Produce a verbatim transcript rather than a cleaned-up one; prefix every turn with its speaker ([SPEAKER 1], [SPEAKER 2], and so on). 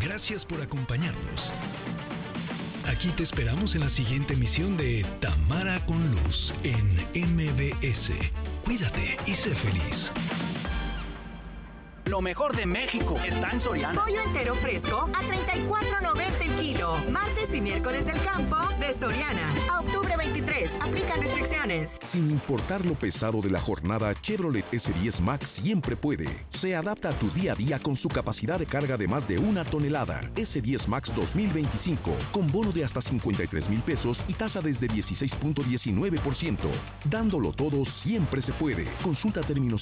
[SPEAKER 1] Gracias por acompañarnos. Aquí te esperamos en la siguiente emisión de Tamara con Luz en M B S. Cuídate y sé feliz.
[SPEAKER 2] Lo mejor de México está en Soriana.
[SPEAKER 3] Pollo entero fresco a treinta y cuatro noventa el kilo. Martes y miércoles del campo de Soriana. A octubre veintitrés. Aplican restricciones.
[SPEAKER 4] Sin importar lo pesado de la jornada, Chevrolet S diez Max siempre puede. Se adapta a tu día a día con su capacidad de carga de más de una tonelada. S diez Max dos mil veinticinco, con bono de hasta cincuenta y tres mil pesos y tasa desde dieciséis punto diecinueve por ciento. Dándolo todo siempre se puede. Consulta términos